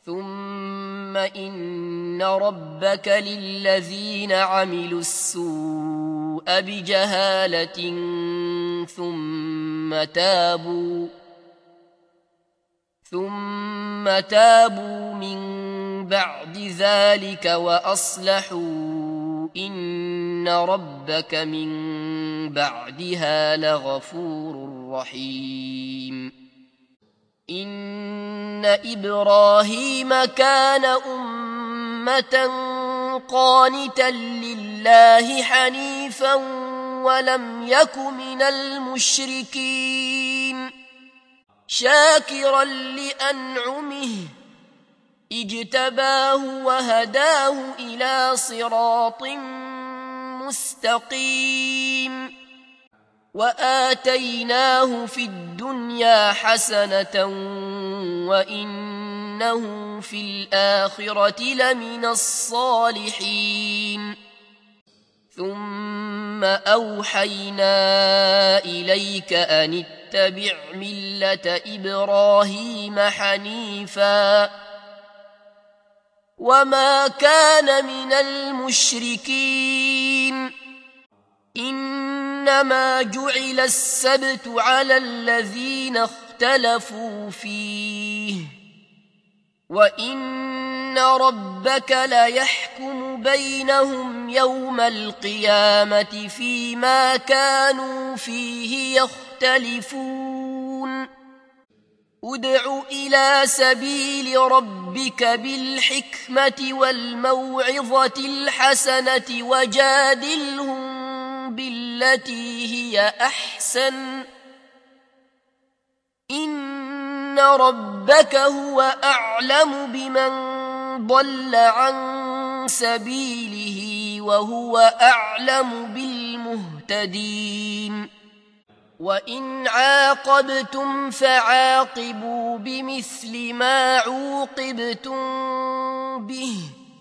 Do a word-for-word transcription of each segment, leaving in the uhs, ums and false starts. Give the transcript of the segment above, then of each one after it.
ثم إن ربك للذين عملوا السوء بجهالة ثم تابوا ثم تابوا من بعد ذلك وأصلحوا إن ربك من بعدها لغفور رحيم إن إبراهيم كان أمة قانتا لله حنيفا ولم يك من المشركين شاكرا لأنعمه اجتباه وهداه إلى صراط مستقيم وآتيناه في الدنيا حسنة وإنه في الآخرة لمن الصالحين ثم أوحينا إليك أن اتبع ملة إبراهيم حنيفا وما كان من المشركين إنما جعل السبت على الذين اختلفوا فيه وإن ربك ليحكم بينهم يوم القيامة فيما كانوا فيه يختلفون ادع إلى سبيل ربك بالحكمة والموعظة الحسنة وجادلهم بالتي هي أحسن إن ربك هو أعلم بمن ضل عن سبيله وهو أعلم بالمهتدين وإن عاقبتم فعاقبوا بمثل ما عوقبتم به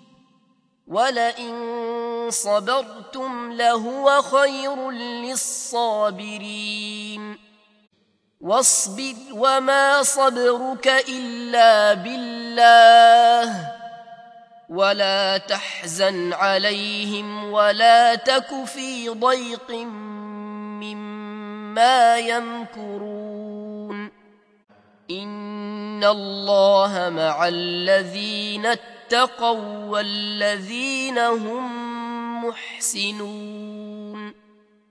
ولئن صبرتم لهو خير للصابرين واصبر وما صبرك إلا بالله ولا تحزن عليهم ولا تك في ضيق مما يمكرون إن الله مع الذين اتقوا والذين هم محسنون